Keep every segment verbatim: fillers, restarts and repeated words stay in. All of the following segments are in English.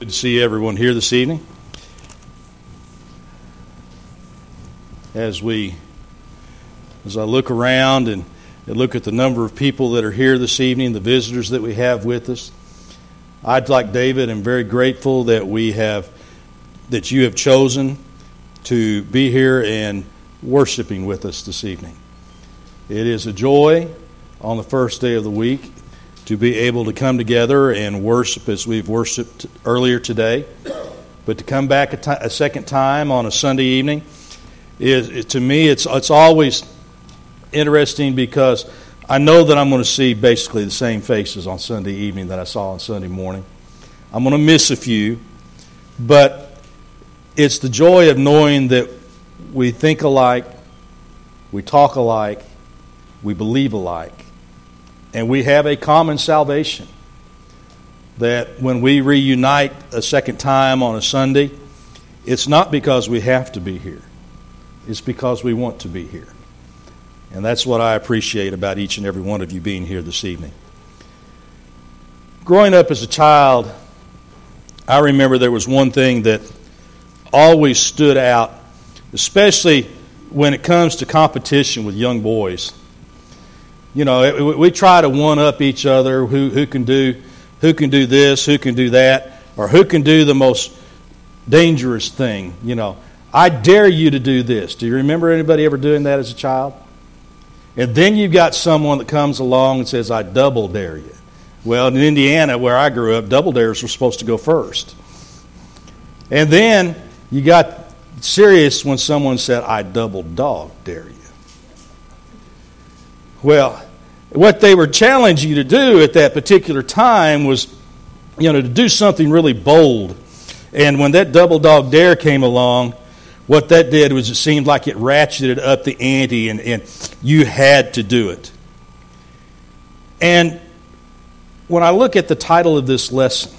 Good to see everyone here this evening. As we, as I look around and look at the number of people that are here this evening, the visitors that we have with us, I'd like David, I'm very grateful that we have, that you have chosen to be here and worshiping with us this evening. It is a joy on the first day of the week to be able to come together and worship as we've worshiped earlier today. But to come back a, t- a second time on a Sunday evening, is it, to me it's it's always interesting because I know that I'm going to see basically the same faces on Sunday evening that I saw on Sunday morning. I'm going to miss a few, but it's the joy of knowing that we think alike, we talk alike, we believe alike. And we have a common salvation that when we reunite a second time on a Sunday, it's not because we have to be here. It's because we want to be here. And that's what I appreciate about each and every one of you being here this evening. Growing up as a child, I remember there was one thing that always stood out, especially when it comes to competition with young boys. You know, we try to one-up each other, who who can do who can do this, who can do that, or who can do the most dangerous thing. You know, I dare you to do this. Do you remember anybody ever doing that as a child? And then you've got someone that comes along and says, I double dare you. Well, in Indiana, where I grew up, double dares were supposed to go first. And then you got serious when someone said, I double dog dare you. Well, what they were challenging you to do at that particular time was, you know, to do something really bold. And when that double dog dare came along, what that did was it seemed like it ratcheted up the ante and, and you had to do it. And when I look at the title of this lesson,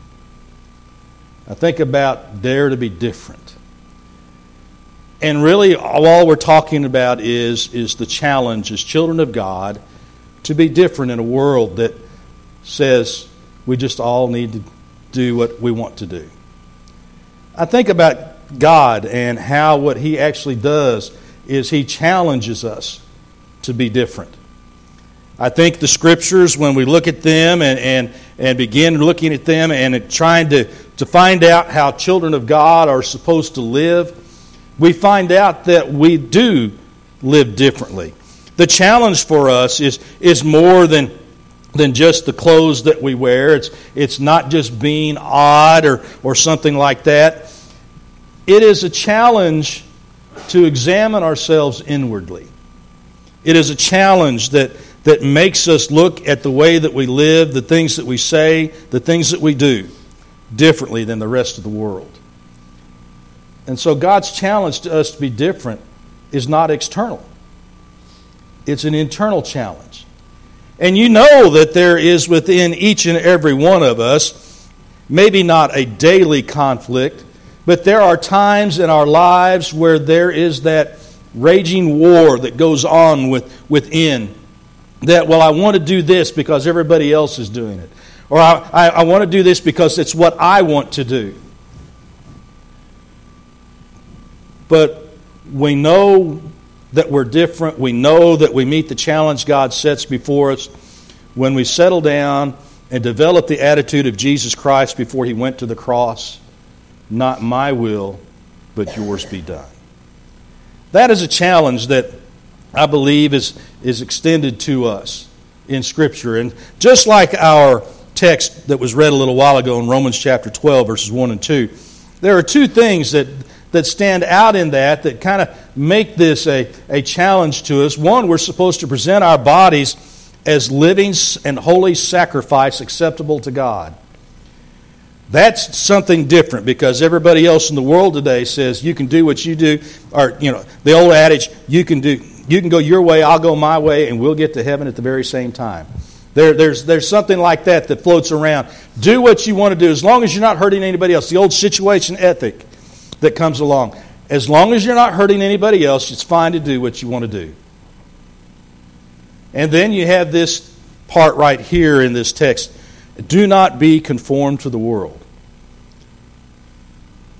I think about dare to be different. And really, all we're talking about is, is the challenge as children of God to be different in a world that says we just all need to do what we want to do. I think about God and how what He actually does is He challenges us to be different. I think the Scriptures, when we look at them and, and, and begin looking at them and trying to, to find out how children of God are supposed to live, we find out that we do live differently. The challenge for us is, is more than, than just the clothes that we wear. It's, it's not just being odd or, or something like that. It is a challenge to examine ourselves inwardly. It is a challenge that, that makes us look at the way that we live, the things that we say, the things that we do differently than the rest of the world. And so God's challenge to us to be different is not external. It's an internal challenge. And you know that there is within each and every one of us, maybe not a daily conflict, but there are times in our lives where there is that raging war that goes on with, within. That, well, I want to do this because everybody else is doing it. Or I, I, I want to do this because it's what I want to do. But we know that we're different. We know that we meet the challenge God sets before us when we settle down and develop the attitude of Jesus Christ before He went to the cross. Not my will, but yours be done. That is a challenge that I believe is, is extended to us in Scripture. And just like our text that was read a little while ago in Romans chapter twelve, verses one and two, there are two things that that stand out in that, that kind of make this a, a challenge to us. One, we're supposed to present our bodies as living and holy sacrifice acceptable to God. That's something different because everybody else in the world today says you can do what you do, or you know, the old adage, you can do you can go your way, I'll go my way, and we'll get to heaven at the very same time. There, there's there's something like that that floats around. Do what you want to do as long as you're not hurting anybody else. The old situation ethic that comes along. As long as you're not hurting anybody else, it's fine to do what you want to do. And then you have this part right here in this text. Do not be conformed to the world.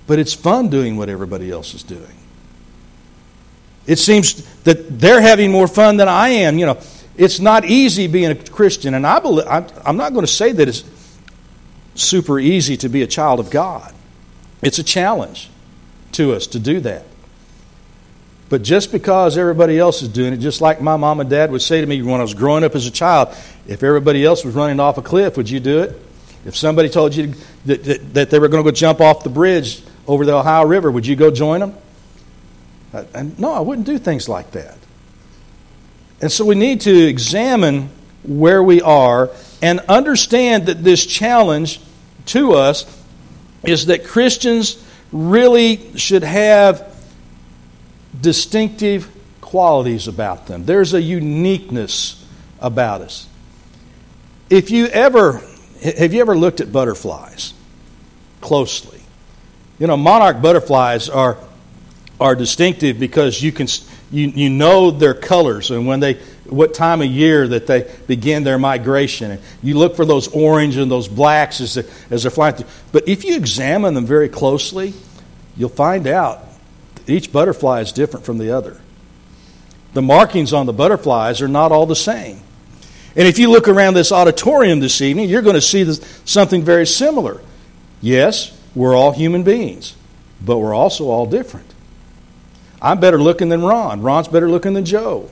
but it's fun doing what everybody else is doing. It seems that they're having more fun than I am. You know, it's not easy being a Christian, and I believe, I'm not going to say that it's super easy to be a child of God. It's a challenge to us to do that. But just because everybody else is doing it, just like my mom and dad would say to me when I was growing up as a child, if everybody else was running off a cliff, would you do it? If somebody told you that, that, that they were going to go jump off the bridge over the Ohio River, would you go join them? And no, I wouldn't do things like that. And so we need to examine where we are and understand that this challenge to us is that Christians really should have distinctive qualities about them. There's a uniqueness about us. If you ever, have you ever looked at butterflies closely? You know, monarch butterflies are are distinctive because you can you you know their colors and when they what time of year that they begin their migration. And you look for those orange and those blacks as they're, as they're flying through. But if you examine them very closely, you'll find out that each butterfly is different from the other. The markings on the butterflies are not all the same. And if you look around this auditorium this evening, you're going to see this, something very similar. Yes, we're all human beings, but we're also all different. I'm better looking than Ron. Ron's better looking than Joe.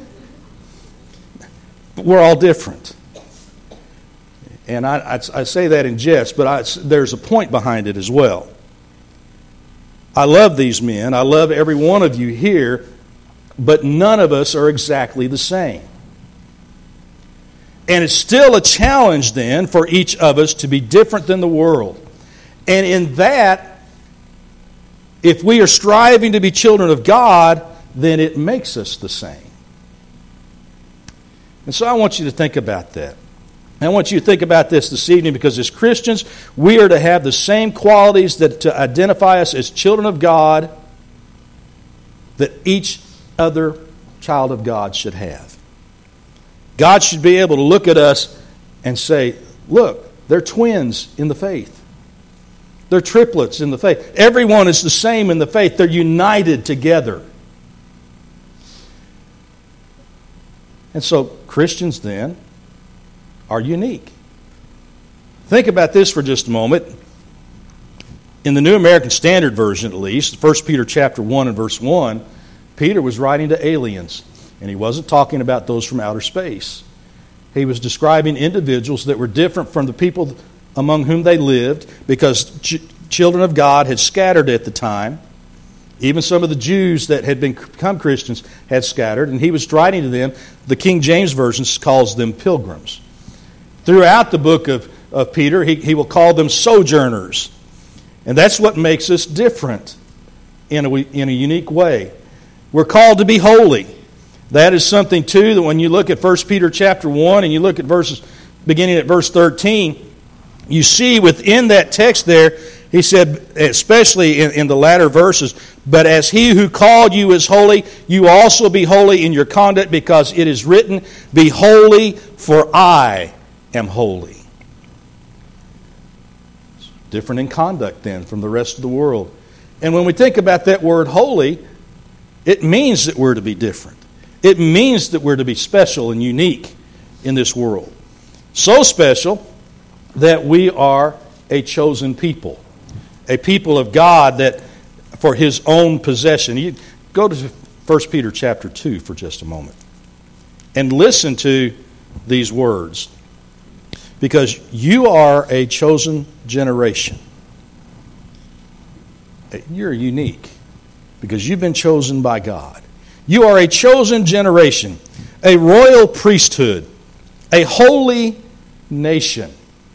But we're all different. And I, I, I say that in jest, but I, there's a point behind it as well. I love these men. I love every one of you here, but none of us are exactly the same. And it's still a challenge then for each of us to be different than the world. And in that, if we are striving to be children of God, then it makes us the same. And so I want you to think about that. I want you to think about this this evening because as Christians, we are to have the same qualities that to identify us as children of God that each other child of God should have. God should be able to look at us and say, look, they're twins in the faith. They're triplets in the faith. Everyone is the same in the faith. They're united together. And so Christians then are unique. Think about this for just a moment. In the New American Standard Version at least, First Peter chapter one and verse one, Peter was writing to aliens. And he wasn't talking about those from outer space. He was describing individuals that were different from the people among whom they lived because ch- children of God had scattered at the time. Even some of the Jews that had become Christians had scattered, and he was writing to them. The King James Version calls them pilgrims. Throughout the book of, of Peter, he, he will call them sojourners. And that's what makes us different in a, in a unique way. We're called to be holy. That is something, too, that when you look at First Peter chapter one and you look at verses beginning at verse thirteen, you see within that text there, he said, especially in, in the latter verses, but as he who called you is holy, you also be holy in your conduct, because it is written, be holy, for I am holy. It's different in conduct then from the rest of the world. And when we think about that word holy, it means that we're to be different. It means that we're to be special and unique in this world. So special that we are a chosen people. A people of God that for His own possession. You go to First Peter chapter two for just a moment. And listen to these words. Because you are a chosen generation. You're unique. Because you've been chosen by God. You are a chosen generation. A royal priesthood. A holy nation.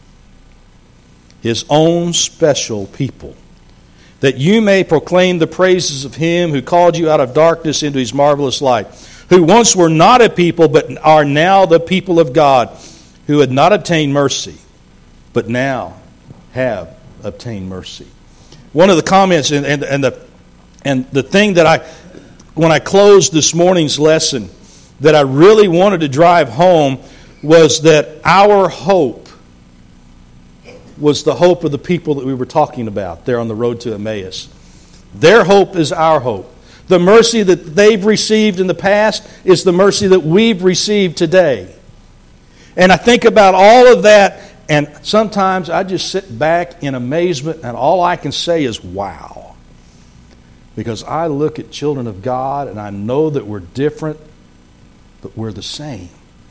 His own special people, that you may proclaim the praises of Him who called you out of darkness into His marvelous light, who once were not a people, but are now the people of God, who had not obtained mercy, but now have obtained mercy. One of the comments, and, and, and the and the thing that I, when I closed this morning's lesson, that I really wanted to drive home was that our hope was the hope of the people that we were talking about there on the road to Emmaus. Their hope is our hope. The mercy that they've received in the past is the mercy that we've received today. And I think about all of that, and sometimes I just sit back in amazement, and all I can say is, wow. Because I look at children of God, and I know that we're different, but we're the same.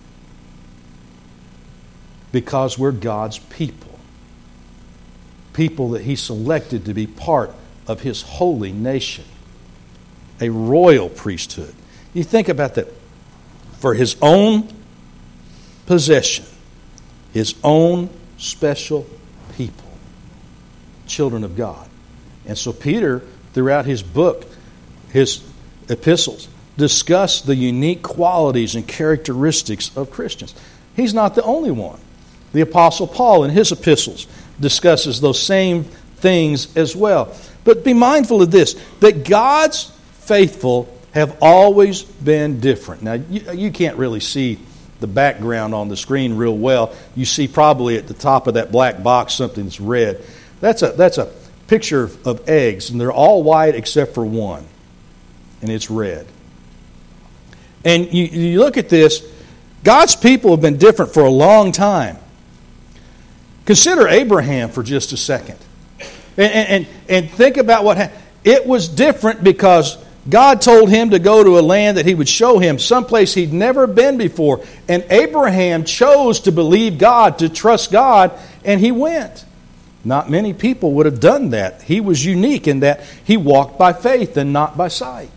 Because we're God's people. People that He selected to be part of His holy nation. A royal priesthood. You think about that. For His own possession. His own special people. Children of God. And so Peter, throughout his book, his epistles, discuss the unique qualities and characteristics of Christians. He's not the only one. The Apostle Paul in his epistles discusses those same things as well. But be mindful of this, that God's faithful have always been different. Now, you, you can't really see the background on the screen real well. You see probably at the top of that black box something that's red. That's a, that's a picture of eggs, and they're all white except for one, and it's red. And you, you look at this, God's people have been different for a long time. Consider Abraham for just a second. And, and, and think about what happened. It was different because God told him to go to a land that He would show him, someplace he'd never been before. And Abraham chose to believe God, to trust God, and he went. Not many people would have done that. He was unique in that he walked by faith and not by sight.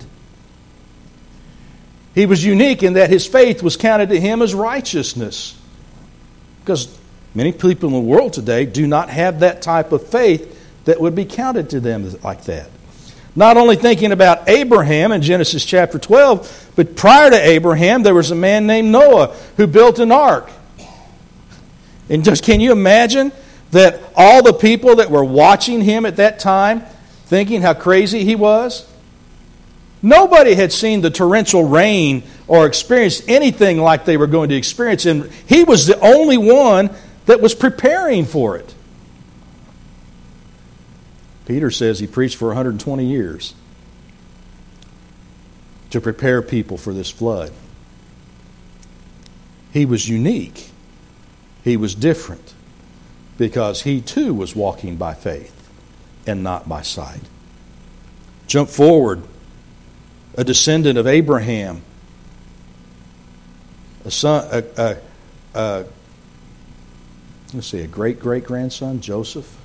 He was unique in that his faith was counted to him as righteousness. Because many people in the world today do not have that type of faith that would be counted to them like that. Not only thinking about Abraham in Genesis chapter twelve, but prior to Abraham, there was a man named Noah who built an ark. And just can you imagine that all the people that were watching him at that time, thinking how crazy he was? Nobody had seen the torrential rain or experienced anything like they were going to experience. And he was the only one that was preparing for it. Peter says he preached for one hundred twenty years to prepare people for this flood. He was unique. He was different because he too was walking by faith and not by sight. Jump forward. A descendant of Abraham. A son, a, a, a, let's see, a great-great-grandson, Joseph.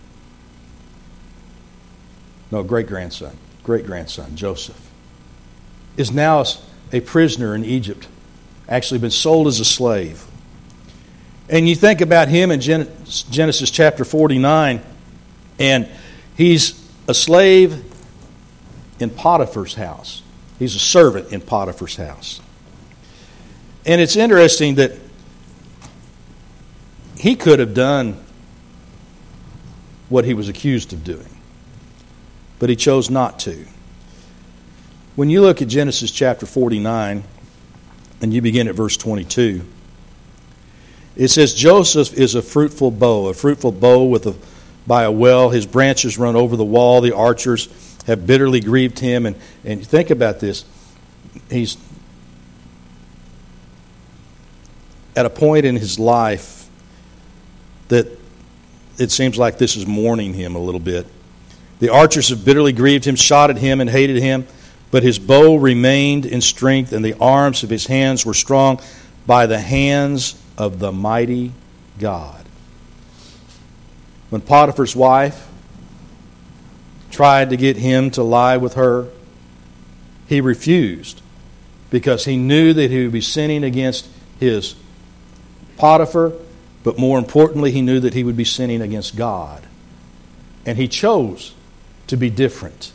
No, great-grandson, great-grandson, Joseph, is now a prisoner in Egypt, actually been sold as a slave. And you think about him in Genesis chapter forty-nine, and he's a slave in Potiphar's house. He's a servant in Potiphar's house. And it's interesting that he could have done what he was accused of doing, but he chose not to. When you look at Genesis chapter forty-nine, and you begin at verse twenty-two, it says, Joseph is a fruitful bow, a fruitful bow with a, by a well. His branches run over the wall. The archers have bitterly grieved him. And, and think about this. He's at a point in his life that it seems like this is mourning him a little bit. The archers have bitterly grieved him, shot at him, and hated him. But his bow remained in strength, and the arms of his hands were strong by the hands of the mighty God. When Potiphar's wife tried to get him to lie with her, he refused because he knew that he would be sinning against his Potiphar, but more importantly, he knew that he would be sinning against God. And he chose to be different.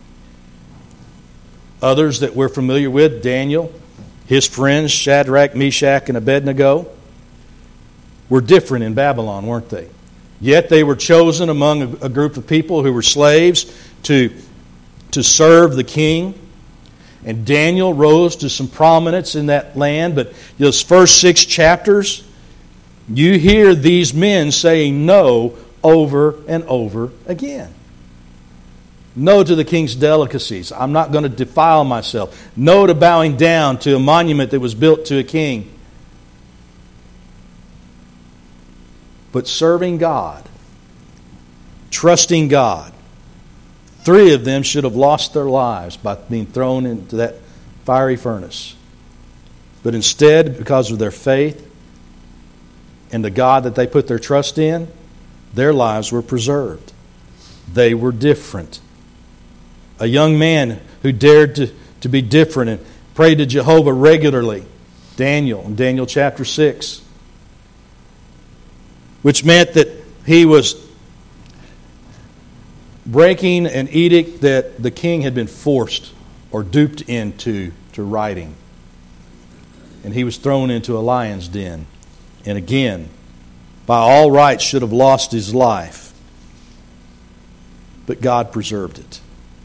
Others that we're familiar with, Daniel, his friends, Shadrach, Meshach, and Abednego, were different in Babylon, weren't they? Yet they were chosen among a group of people who were slaves to, to serve the king. And Daniel rose to some prominence in that land. But those first six chapters, you hear these men saying no over and over again. No to the king's delicacies. I'm not going to defile myself. No to bowing down to a monument that was built to a king. But serving God, trusting God. Three of them should have lost their lives by being thrown into that fiery furnace. But instead, because of their faith and the God that they put their trust in, their lives were preserved. They were different. A young man who dared to, to be different and prayed to Jehovah regularly, Daniel, in Daniel chapter six, which meant that he was breaking an edict that the king had been forced or duped into to writing. And he was thrown into a lion's den. And again, by all rights should have lost his life. But God preserved it.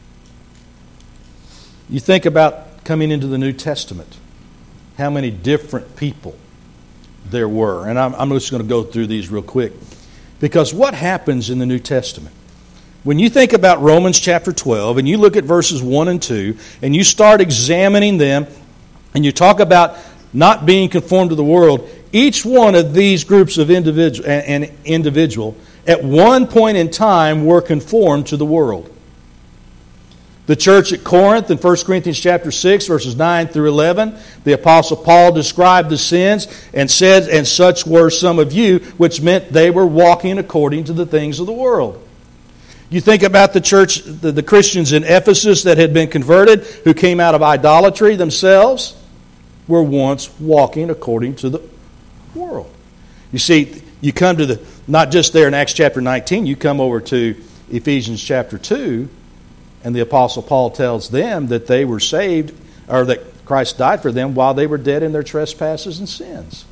You think about coming into the New Testament, how many different people there were. And I'm, I'm just going to go through these real quick. Because what happens in the New Testament? When you think about Romans chapter twelve, and you look at verses one and two, and you start examining them, and you talk about not being conformed to the world, each one of these groups of individual and individual at one point in time were conformed to the world. The church at Corinth in First Corinthians chapter six, verses nine through eleven, the Apostle Paul described the sins and said, and such were some of you, which meant they were walking according to the things of the world. You think about the church, the, the Christians in Ephesus that had been converted, who came out of idolatry themselves, were once walking according to the world. You see, you come to the, not just there in Acts chapter nineteen, you come over to Ephesians chapter two, and the Apostle Paul tells them that they were saved, or that Christ died for them while they were dead in their trespasses and sins.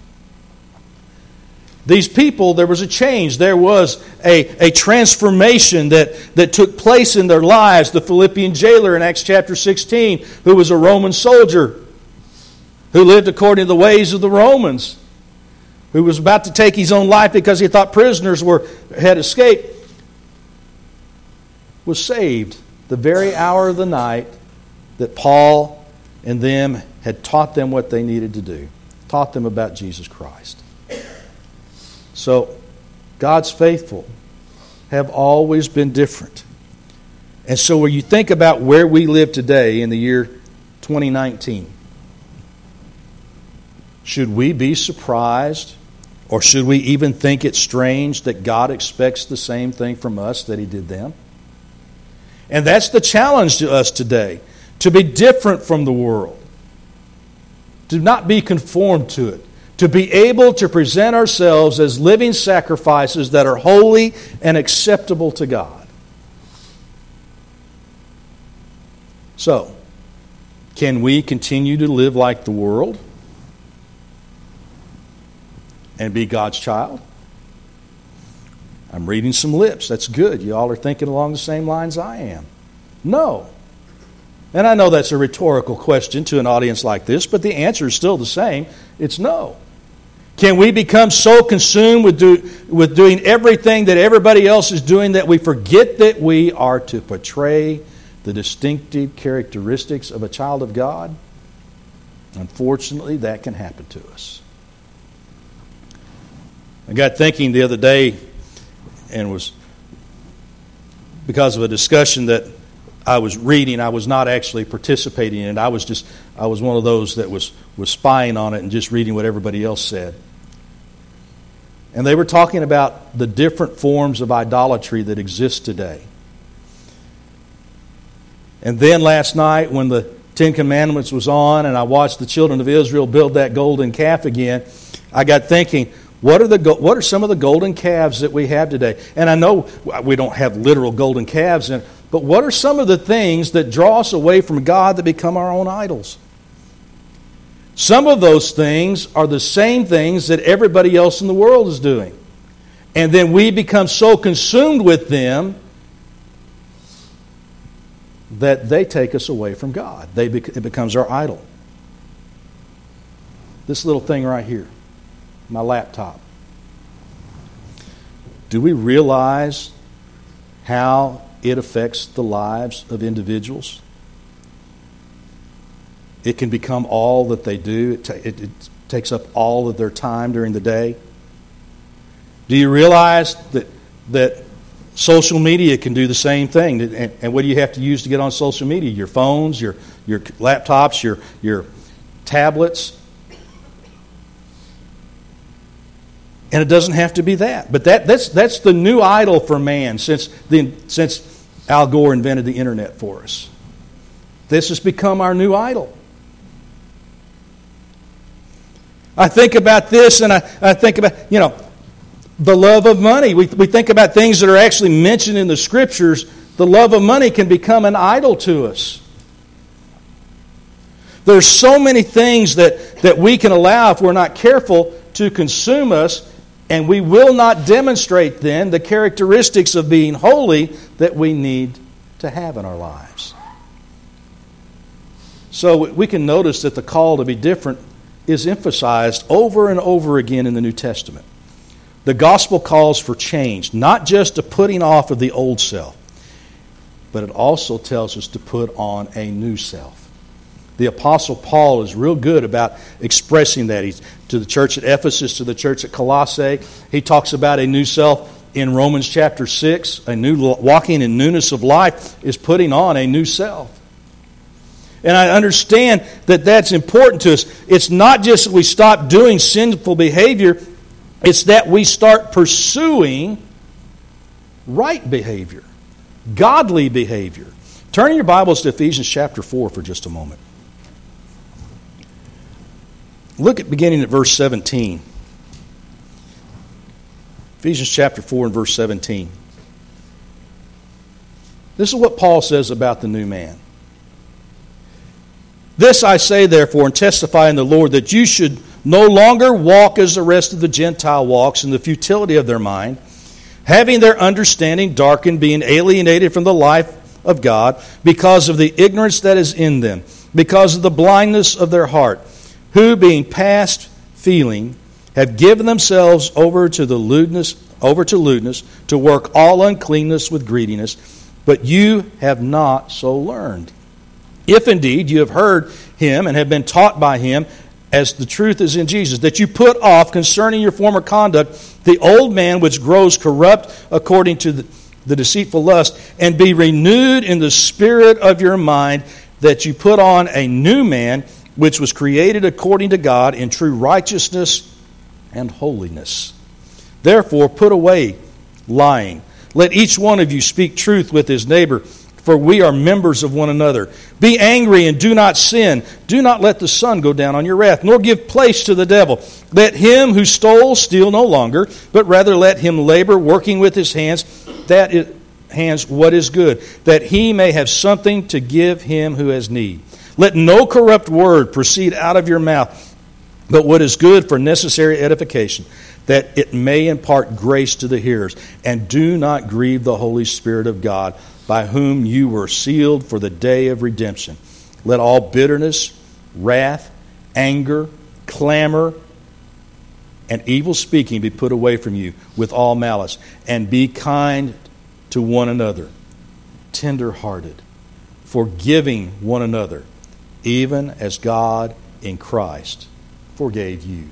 These people, there was a change. There was a, a transformation that, that took place in their lives. The Philippian jailer in Acts chapter sixteen, who was a Roman soldier, who lived according to the ways of the Romans, who was about to take his own life because he thought prisoners were had escaped, was saved the very hour of the night that Paul and them had taught them what they needed to do, taught them about Jesus Christ. So, God's faithful have always been different. And so when you think about where we live today in the year twenty nineteen, should we be surprised, or should we even think it strange that God expects the same thing from us that He did them? And that's the challenge to us today, to be different from the world, to not be conformed to it, to be able to present ourselves as living sacrifices that are holy and acceptable to God. So, can we continue to live like the world and be God's child? I'm reading some lips. That's good. You all are thinking along the same lines I am. No. And I know that's a rhetorical question to an audience like this, but the answer is still the same. It's no. Can we become so consumed with, do, with doing everything that everybody else is doing that we forget that we are to portray the distinctive characteristics of a child of God? Unfortunately, that can happen to us. I got thinking the other day, and was because of a discussion that I was reading. I was not actually participating in it. I was just I was one of those that was, was spying on it and just reading what everybody else said. And they were talking about the different forms of idolatry that exist today. And then last night when the Ten Commandments was on and I watched the children of Israel build that golden calf again, I got thinking, What are the what are some of the golden calves that we have today? And I know we don't have literal golden calves, in, but what are some of the things that draw us away from God that become our own idols? Some of those things are the same things that everybody else in the world is doing. And then we become so consumed with them that they take us away from God. They bec- it becomes our idol. This little thing right here. My laptop. Do we realize how it affects the lives of individuals? It can become all that they do. It, ta- it, it takes up all of their time during the day. Do you realize that that social media can do the same thing? And, and what do you have to use to get on social media? Your phones, your your laptops, your your tablets. And it doesn't have to be that. But that, that's that's the new idol for man since the, since Al Gore invented the internet for us. This has become our new idol. I think about this and I, I think about, you know, the love of money. We, we think about things that are actually mentioned in the Scriptures. The love of money can become an idol to us. There's so many things that, that we can allow if we're not careful to consume us, and we will not demonstrate then the characteristics of being holy that we need to have in our lives. So we can notice that the call to be different is emphasized over and over again in the New Testament. The gospel calls for change, not just a putting off of the old self, but it also tells us to put on a new self. The Apostle Paul is real good about expressing that. He's to the church at Ephesus, to the church at Colossae. He talks about a new self in Romans chapter six. A new walking in newness of life is putting on a new self. And I understand that that's important to us. It's not just that we stop doing sinful behavior. It's that we start pursuing right behavior, godly behavior. Turn your Bibles to Ephesians chapter four for just a moment. Look at beginning at verse seventeen. Ephesians chapter four and verse seventeen. This is what Paul says about the new man. This I say, therefore, and testify in the Lord, that you should no longer walk as the rest of the Gentile walks in the futility of their mind, having their understanding darkened, being alienated from the life of God because of the ignorance that is in them, because of the blindness of their heart, who, being past feeling, have given themselves over to the lewdness, over to lewdness, to work all uncleanness with greediness. But you have not so learned. If indeed you have heard him and have been taught by him, as the truth is in Jesus, that you put off concerning your former conduct the old man which grows corrupt according to the, the deceitful lust, and be renewed in the spirit of your mind, that you put on a new man which was created according to God in true righteousness and holiness. Therefore put away lying. Let each one of you speak truth with his neighbor, for we are members of one another. Be angry and do not sin. Do not let the sun go down on your wrath, nor give place to the devil. Let him who stole steal no longer, but rather let him labor, working with his hands, that is, hands what is good, that he may have something to give him who has need. Let no corrupt word proceed out of your mouth, but what is good for necessary edification, that it may impart grace to the hearers. And do not grieve the Holy Spirit of God, by whom you were sealed for the day of redemption. Let all bitterness, wrath, anger, clamor, and evil speaking be put away from you with all malice. And be kind to one another, tender-hearted, forgiving one another, even as God in Christ forgave you.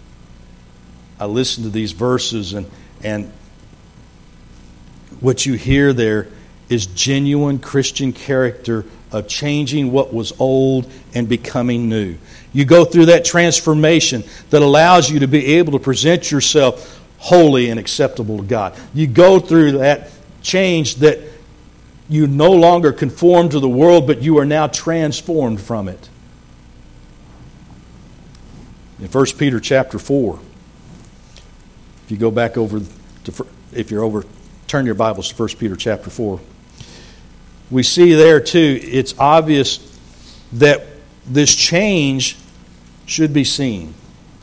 I listen to these verses, and, and what you hear there is genuine Christian character of changing what was old and becoming new. You go through that transformation that allows you to be able to present yourself holy and acceptable to God. You go through that change that you no longer conform to the world, but you are now transformed from it. In First Peter chapter four, if you go back over to, if you're over, turn your Bibles to First Peter chapter four. We see there too, it's obvious that this change should be seen.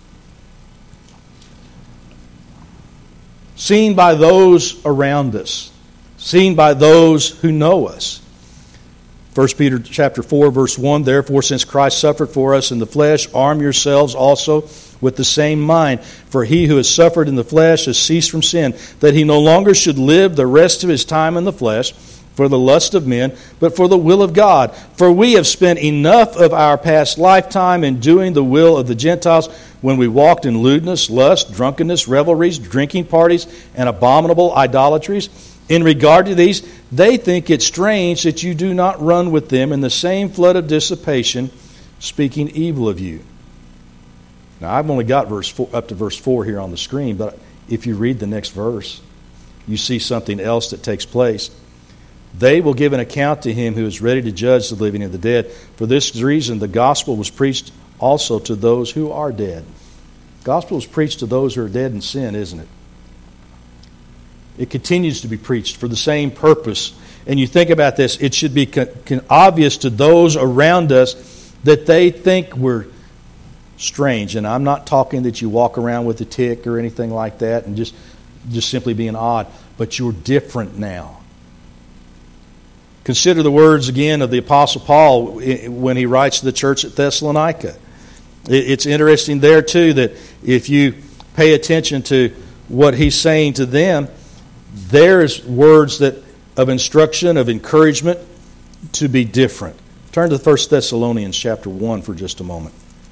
Seen by those around us. Seen by those who know us. First Peter chapter four, verse one, therefore, since Christ suffered for us in the flesh, arm yourselves also with the same mind. For he who has suffered in the flesh has ceased from sin, that he no longer should live the rest of his time in the flesh for the lust of men, but for the will of God. For we have spent enough of our past lifetime in doing the will of the Gentiles, when we walked in lewdness, lust, drunkenness, revelries, drinking parties, and abominable idolatries. In regard to these, they think it strange that you do not run with them in the same flood of dissipation, speaking evil of you. Now, I've only got verse four, up to verse four here on the screen, but if you read the next verse, you see something else that takes place. They will give an account to him who is ready to judge the living and the dead. For this reason, the gospel was preached also to those who are dead. The gospel is preached to those who are dead in sin, isn't it? It continues to be preached for the same purpose. And you think about this, it should be con- con- obvious to those around us that they think we're strange. And I'm not talking that you walk around with a tick or anything like that and just, just simply being odd, but you're different now. Consider the words again of the Apostle Paul when he writes to the church at Thessalonica. It's interesting there too that if you pay attention to what he's saying to them, there's words that of instruction, of encouragement to be different. Turn to First Thessalonians chapter one for just a moment.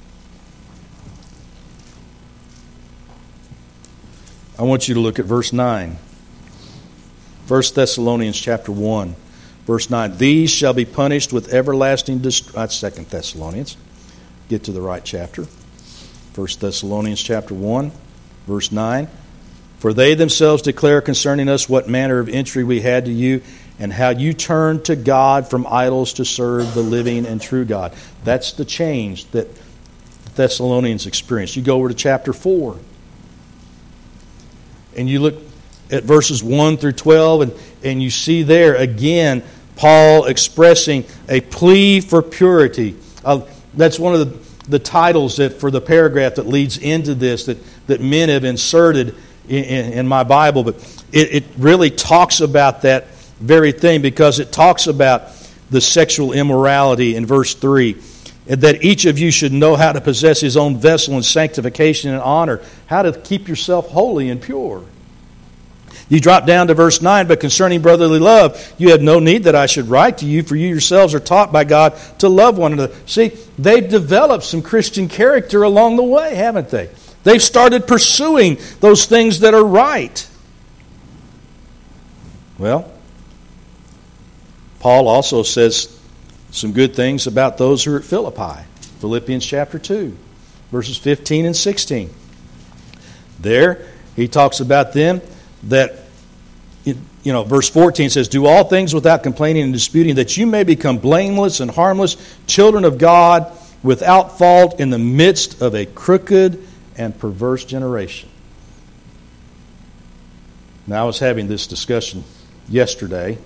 I want you to look at verse nine. First Thessalonians chapter one. Verse nine, these shall be punished with everlasting destruction. That's Second Thessalonians. Get to the right chapter. First Thessalonians chapter one, verse nine. For they themselves declare concerning us what manner of entry we had to you, and how you turned to God from idols to serve the living and true God. That's the change that Thessalonians experienced. You go over to chapter four, and you look at verses one through twelve, and, and you see there again Paul expressing a plea for purity. Uh, that's one of the, the titles that for the paragraph that leads into this that, that men have inserted in, in, in my Bible. But it, it really talks about that very thing, because it talks about the sexual immorality in verse three. That each of you should know how to possess his own vessel in sanctification and honor, how to keep yourself holy and pure. You drop down to verse nine, but concerning brotherly love, you have no need that I should write to you, for you yourselves are taught by God to love one another. See, they've developed some Christian character along the way, haven't they? They've started pursuing those things that are right. Well, Paul also says some good things about those who are at Philippi. Philippians chapter two, verses fifteen and sixteen. There, he talks about them that, you know, verse fourteen says, do all things without complaining and disputing, that you may become blameless and harmless, children of God, without fault in the midst of a crooked and perverse generation. Now, I was having this discussion yesterday,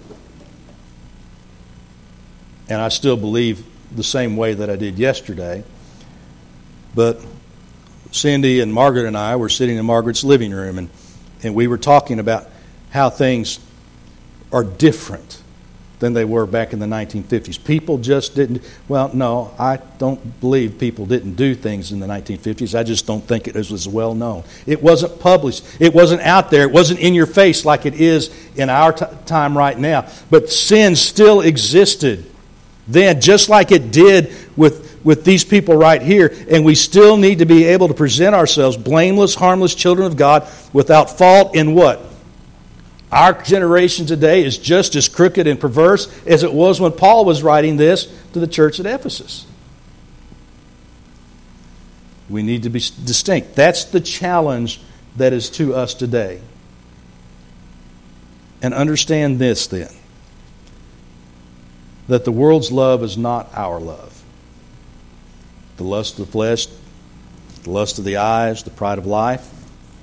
and I still believe the same way that I did yesterday. But Cindy and Margaret and I were sitting in Margaret's living room, and, and we were talking about how things are different than they were back in the nineteen fifties. People just didn't, well, no, I don't believe people didn't do things in the nineteen fifties. I just don't think it was as well known. It wasn't published. It wasn't out there. It wasn't in your face like it is in our t- time right now. But sin still existed then, just like it did with, with these people right here. And we still need to be able to present ourselves blameless, harmless children of God without fault in what? Our generation today is just as crooked and perverse as it was when Paul was writing this to the church at Ephesus. We need to be distinct. That's the challenge that is to us today. And understand this then, that the world's love is not our love. The lust of the flesh, the lust of the eyes, the pride of life.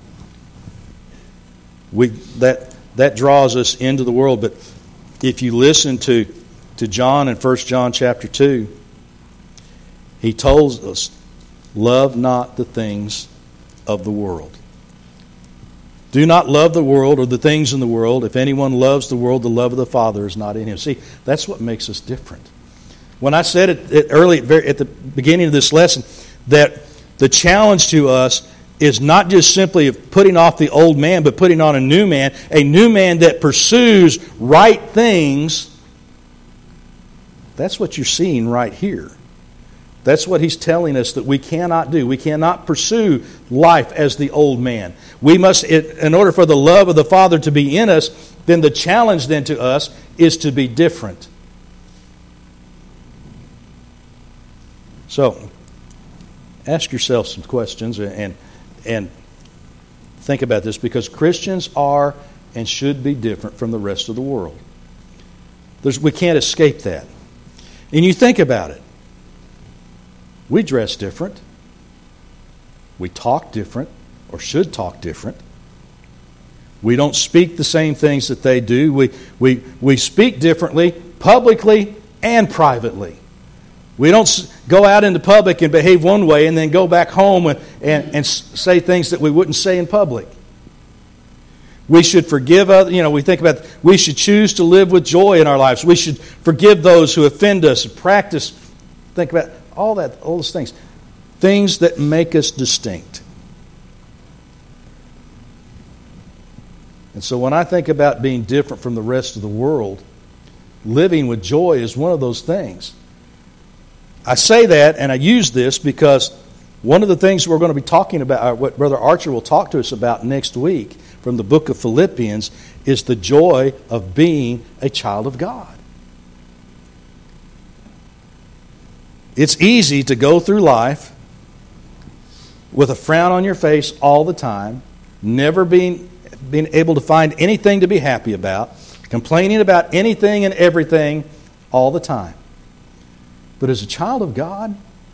We that that draws us into the world. But if you listen to, to John in First John chapter two, he tells us, love not the things of the world. Do not love the world or the things in the world. If anyone loves the world, the love of the Father is not in him. See, that's what makes us different. When I said it, it early at the beginning of this lesson that the challenge to us is not just simply of putting off the old man, but putting on a new man, a new man that pursues right things. That's what you're seeing right here. That's what he's telling us that we cannot do. We cannot pursue life as the old man. We must, in order for the love of the Father to be in us, then the challenge then to us is to be different. So, ask yourself some questions and and think about this, because Christians are and should be different from the rest of the world. There's, we can't escape that. And you think about it. We dress different. We talk different, or should talk different. We don't speak the same things that they do. We, we, we speak differently publicly and privately. We don't go out into public and behave one way and then go back home and, and, and say things that we wouldn't say in public. We should forgive others. You know, we think about, we should choose to live with joy in our lives. We should forgive those who offend us and practice, think about all that, all those things. Things that make us distinct. And so when I think about being different from the rest of the world, living with joy is one of those things. I say that and I use this because one of the things we're going to be talking about, what Brother Archer will talk to us about next week from the book of Philippians, is the joy of being a child of God. It's easy to go through life with a frown on your face all the time, never being, being able to find anything to be happy about, complaining about anything and everything all the time. But as a child of God,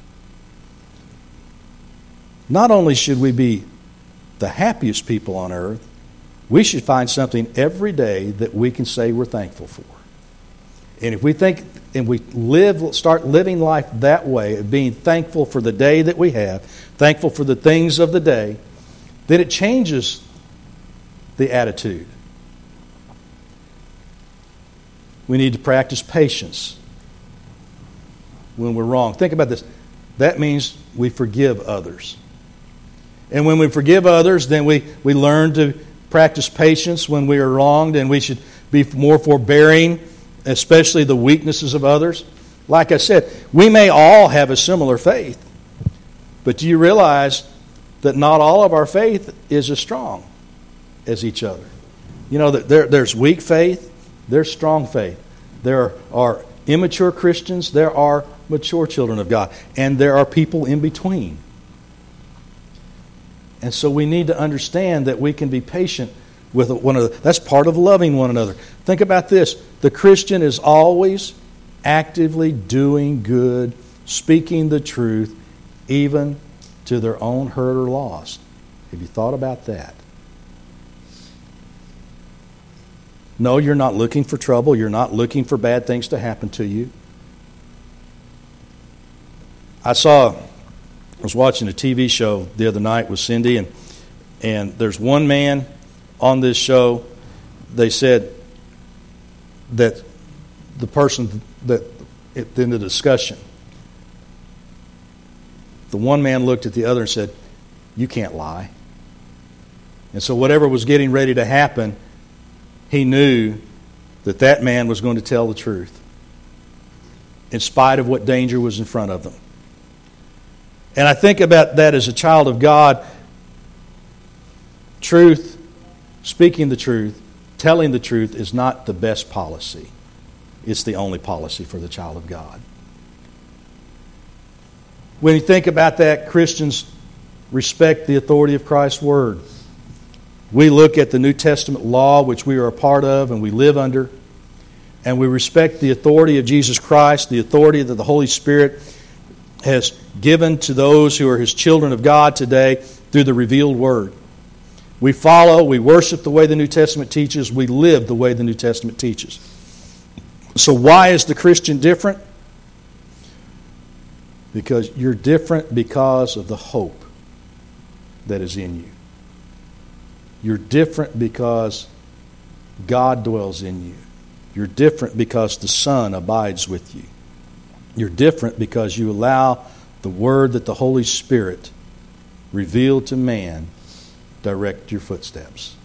not only should we be the happiest people on earth, we should find something every day that we can say we're thankful for. And if we think and we live, start living life that way, of being thankful for the day that we have, thankful for the things of the day, then it changes the attitude. We need to practice patience when we're wrong. Think about this. That means we forgive others. And when we forgive others, then we, we learn to practice patience when we are wronged, and we should be more forbearing, especially the weaknesses of others. Like I said, we may all have a similar faith, but do you realize that not all of our faith is as strong as each other? You know, there, there's weak faith, there's strong faith. There are immature Christians, there are mature children of God, and there are people in between. And so we need to understand that we can be patient with one another. That's part of loving one another. Think about this. The Christian is always actively doing good, speaking the truth, even to their own hurt or loss. Have you thought about that? No, you're not looking for trouble. You're not looking for bad things to happen to you. I saw... I was watching a T V show the other night with Cindy, and and there's one man on this show. They said that the person that in the discussion, the one man looked at the other and said, "You can't lie." And so whatever was getting ready to happen, he knew that that man was going to tell the truth, in spite of what danger was in front of them. And I think about that as a child of God. Truth, speaking the truth, telling the truth is not the best policy. It's the only policy for the child of God. When you think about that, Christians respect the authority of Christ's Word. We look at the New Testament law, which we are a part of and we live under, and we respect the authority of Jesus Christ, the authority that the Holy Spirit has given to those who are His children of God today through the revealed Word. We follow, we worship the way the New Testament teaches, we live the way the New Testament teaches. So why is the Christian different? Because you're different because of the hope that is in you. You're different because God dwells in you. You're different because the Son abides with you. You're different because you allow the word that the Holy Spirit revealed to man direct your footsteps.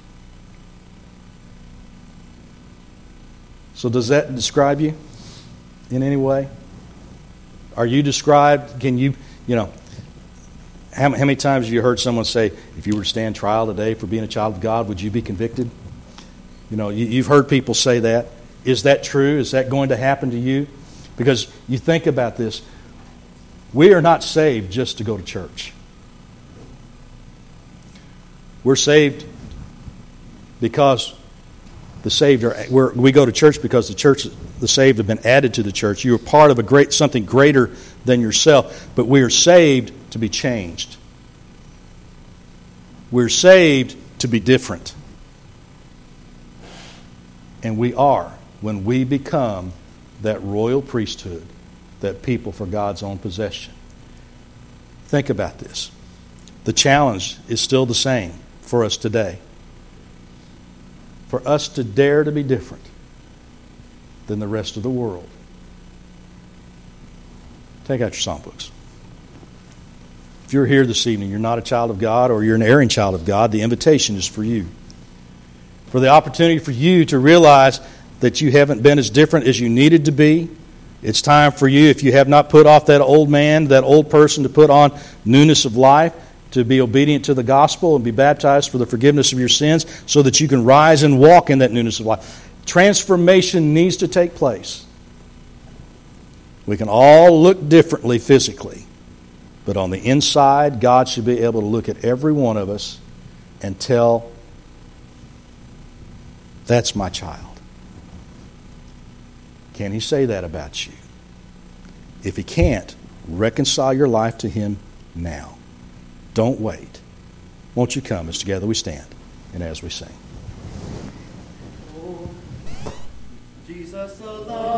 So does that describe you in any way? Are you described? Can you, you know, how, how many times have you heard someone say, if you were to stand trial today for being a child of God, would you be convicted? You know, you, you've heard people say that. Is that true? Is that going to happen to you? Because you think about this. We are not saved just to go to church. We're saved because the saved are. We're, we go to church because the church, the saved, have been added to the church. You are part of a great something greater than yourself. But we are saved to be changed. We're saved to be different, and we are when we become that royal priesthood, that people for God's own possession. Think about this. The challenge is still the same for us today. For us to dare to be different than the rest of the world. Take out your songbooks. If you're here this evening, you're not a child of God, or you're an erring child of God, the invitation is for you. For the opportunity for you to realize that you haven't been as different as you needed to be. It's time for you, if you have not put off that old man, that old person, to put on newness of life, to be obedient to the gospel and be baptized for the forgiveness of your sins so that you can rise and walk in that newness of life. Transformation needs to take place. We can all look differently physically, but on the inside, God should be able to look at every one of us and tell, that's my child. Can He say that about you? If He can't, reconcile your life to Him now. Don't wait. Won't you come as together we stand and as we sing? Jesus alone.